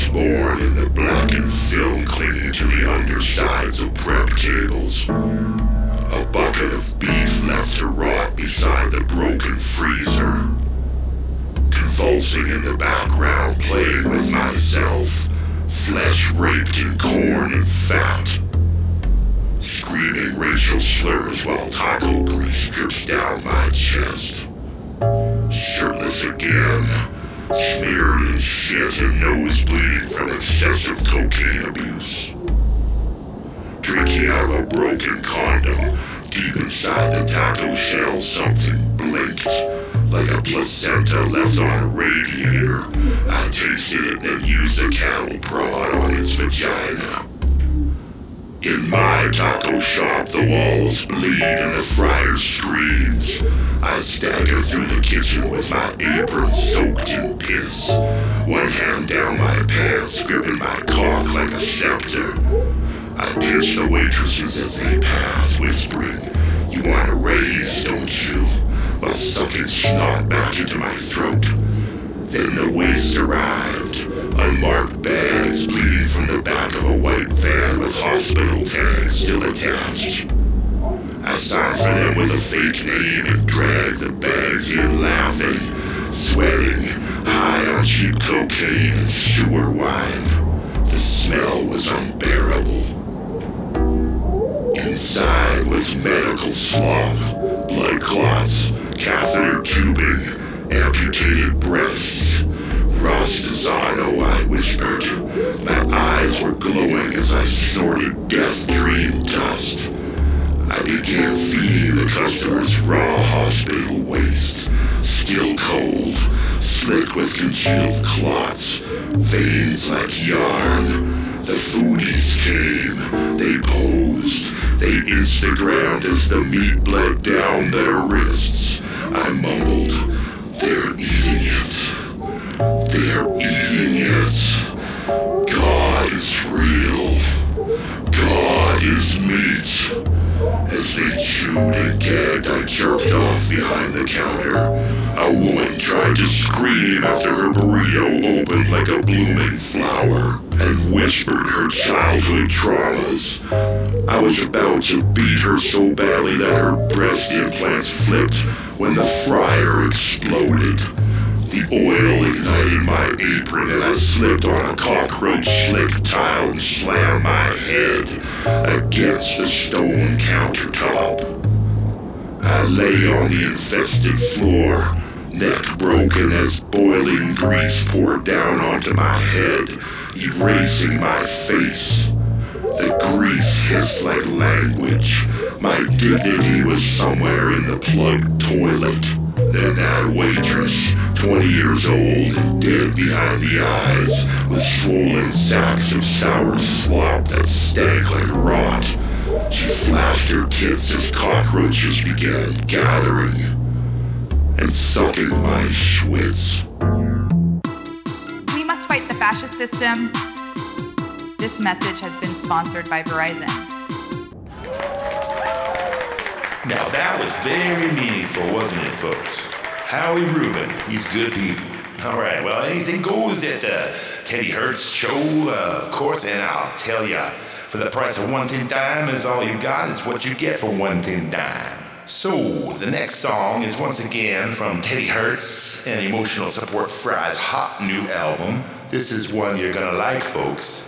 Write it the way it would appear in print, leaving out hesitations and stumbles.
was born in the blackened film clinging to the undersides of prep tables. A bucket of beef left to rot beside the broken freezer. Convulsing in the background, playing with myself, flesh raped in corn and fat. Screaming racial slurs while taco grease drips down my chest. Shirtless again, smeared in shit and nose bleeding from excessive cocaine abuse. Drinking out of a broken condom, deep inside the taco shell something blinked, like a placenta left on a radiator. I tasted it and used a cattle prod on its vagina. In my taco shop, the walls bleed and the fryer screams. I stagger through the kitchen with my apron soaked in piss. One hand down my pants, gripping my cock like a scepter. I pinch the waitresses as they pass, whispering, "You want a raise, don't you?" while sucking snot back into my throat. Then the waste arrived. Unmarked bags bleeding from the back of a white van with hospital tags still attached. I signed for them with a fake name and dragged the bags in laughing, sweating, high on cheap cocaine and sewer wine. The smell was unbearable. Inside was medical slop, blood clots, catheter tubing, amputated breasts. Rostazano, I whispered. My eyes were glowing as I snorted death dream dust. I began feeding the customers raw hospital waste, still cold, slick with congealed clots, veins like yarn. The foodies came, they posed, they Instagrammed as the meat bled down their wrists. I mumbled, "They're eating it. They're eating it. God is real. God is meat." As they chewed and gagged, I jerked off behind the counter. A woman tried to scream after her burrito opened like a blooming flower and whispered her childhood traumas. I was about to beat her so badly that her breast implants flipped when the fryer exploded. The oil ignited my apron and I slipped on a cockroach-slick tile and slammed my head against the stone countertop. I lay on the infested floor, neck broken as boiling grease poured down onto my head, erasing my face. The grease hissed like language. My dignity was somewhere in the plugged toilet. Then that waitress, 20 years old and dead behind the eyes, with swollen sacks of sour slop that stank like rot. She flashed her tits as cockroaches began gathering and sucking my schwitz. We must fight the fascist system. This message has been sponsored by Verizon. Now that was very meaningful, wasn't it, folks? Howie Rubin, he's good people. All right, well, anything goes at the Teddy Hertz show, of course, and I'll tell ya, for the price of one tin dime is all you got is what you get for one tin dime. So, the next song is once again from Teddy Hertz and Emotional Support Fry's hot new album. This is one you're gonna like, folks.